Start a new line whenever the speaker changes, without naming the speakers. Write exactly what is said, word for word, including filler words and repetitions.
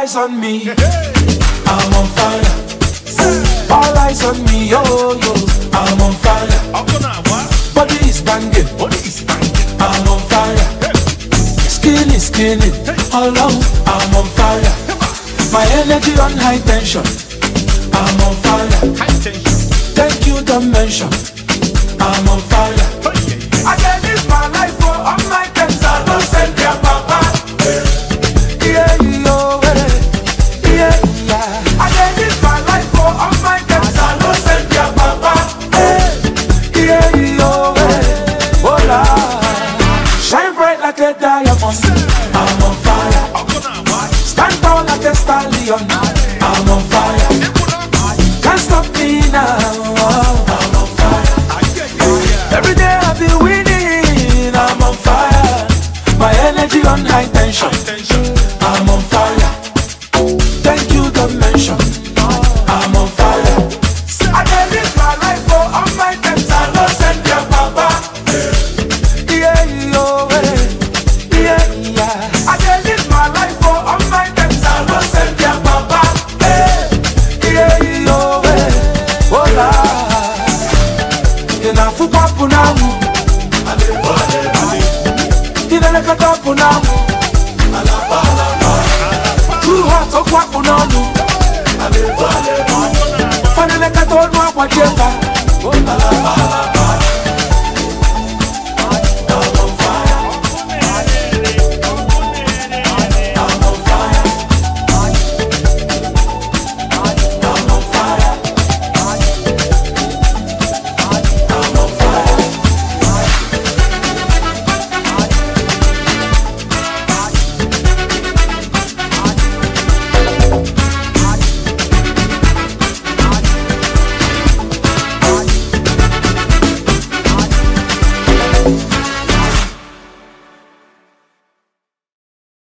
eyes on me. I'm on fire. All eyes on me, yo yo. I'm on fire. Body is banging. I'm on fire. Skin is skinny. All out. I'm on fire. My energy on high tension. I'm on fire. Thank you, dimension. I'm on fire. I can live my life for all my friends. I don't send their papa. Yeah, yo, yeah, yeah. I can live my life for all my friends. I don't send their papa. Yeah, yo, hola. Shine bright like a diamond. I'm on fire. Stand tall like a stallion. I'm on fire. Can't stop me now. I'm on fire. Every day I be winning. I'm on fire. My energy on high tension. I'm on fire. Thank you, dimension. I'm on fire. I can live my life for all my friends. I don't send their papa. Yeah, yo, yeah, yeah. I can live my life for all my friends. I don't send their papa. Yeah, yo, hola. Ina fupa punamu. Ina nakata punamu. Too hot to kwa punamu. Fane nakata onwa kwa jefa.